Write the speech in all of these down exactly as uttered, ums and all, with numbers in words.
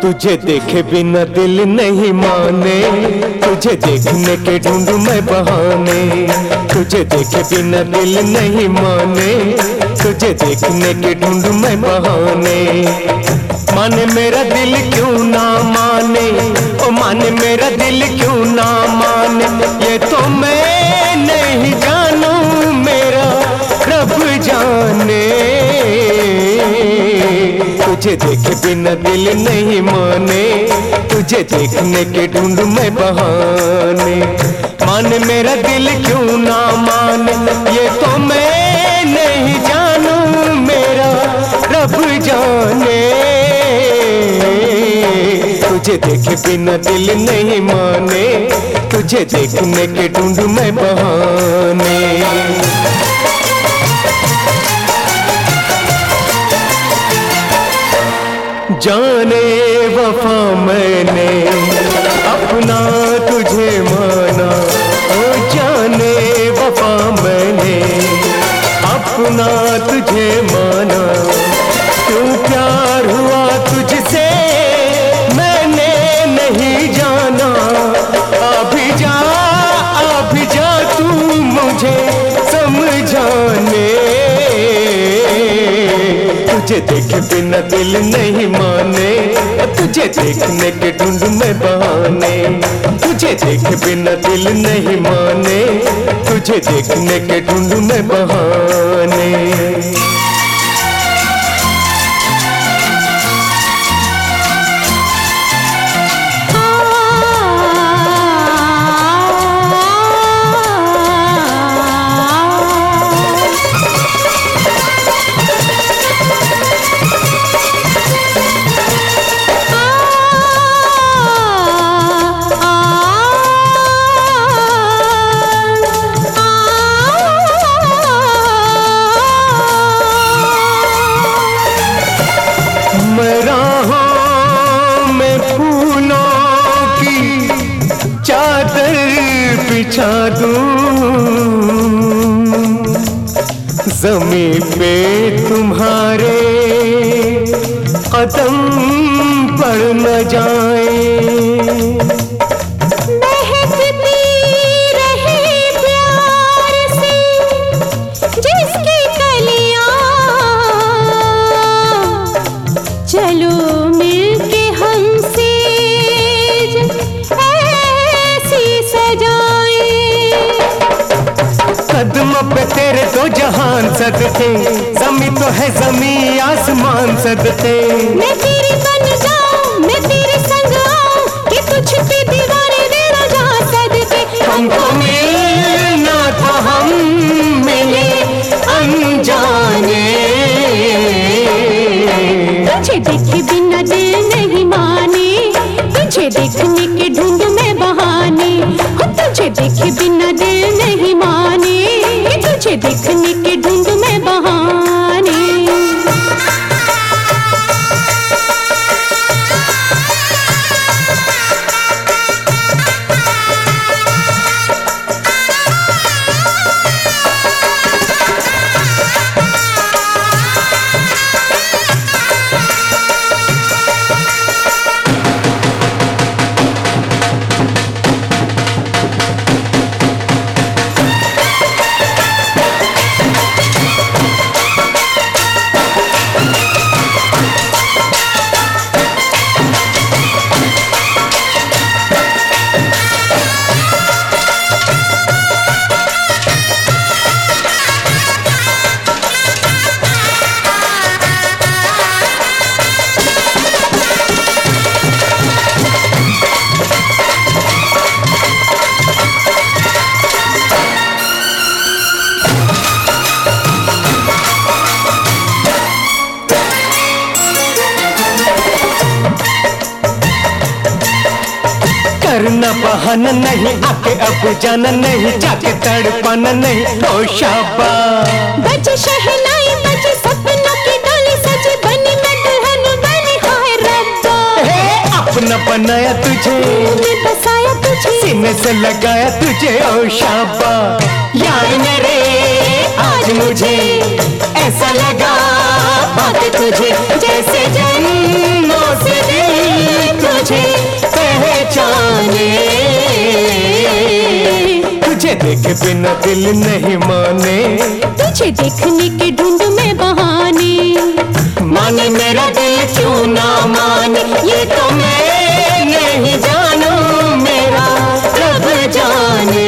तुझे देखे बिना दिल नहीं माने, तुझे देखने के ढूंढूं मैं बहाने। तुझे देखे बिना दिल नहीं माने, तुझे देखने के ढूंढूं मैं बहाने। माने मेरा दिल क्यों ना माने, ओ माने मेरा दिल क्यों ना माने, ये तो मैं नहीं जानूं मेरा रब जाने। तुझे देखे बिना दिल नहीं माने, तुझे देखने के ढूंढूं मैं बहाने। माने मेरा दिल क्यों ना माने, ये तो मैं नहीं जानूं मेरा रब जाने। तुझे देखे बिना दिल नहीं माने, तुझे देखने के ढूंढूं मैं बहाने। जाने वफा मैंने अपना तुझे माना, ओ जाने वफा मैंने अपना तुझे माना। क्यों प्यार हुआ तुझसे मैंने नहीं जाना, अभी जा अभी जा तू मुझे समझाने। तुझे देखे बिना दिल नहीं माने, तुझे देखने के ढूंढूं मैं बहाने। तुझे देखे बिना दिल नहीं माने, तुझे देखने के ढूंढूं मैं बहाने। बिछा दूं ज़मीं पे तुम्हारे कदम पड़ न जाए। कदमों पे तेरे तो जहान सदके, ज़मीं तो है ज़मीं आसमान सदके। मैं तेरी बन जाऊं, मैं तेरे संग आऊं, कि तुझ पे दीवारें देना जहां सदके। हमको मिलना था हम मिले अनजाने। तुझे देखे बिना दिल नहीं माने, तुझे देखने के ढूंढ मैं बहाने। तुझे देखे बिना दिल नहीं माने, तुझे देखने के ढूंढ मैं बहाने। करना बहाना नहीं, आके अब जाना नहीं, जाके तड़पाना नहीं, ओ शाबा। बजे शहनाई बजे सपनों की डोली सजी, बनी मैं दुल्हन बनी हाय रब्बा। अपना बनाया तुझे, बसाया तुझे, सीने से लगाया तुझे, ओ शाबा। यार मेरे आज मुझे ऐसा लगा बात तुझे, जैसे जन्मों से दिल मुझे पहचाने। तुझे देखे बिना दिल नहीं माने, तुझे देखने के ढूंढ में बहाने। माने मेरा दिल क्यों ना माने, ये तो मैं नहीं जानूं, मेरा रब जाने।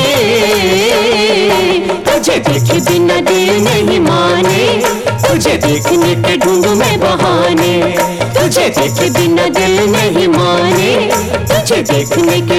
तुझे देखे बिना दिल नहीं माने, तुझे देखने के ढूंढ में बहाने। तुझे देखे बिना दिल नहीं माने, तुझे देखने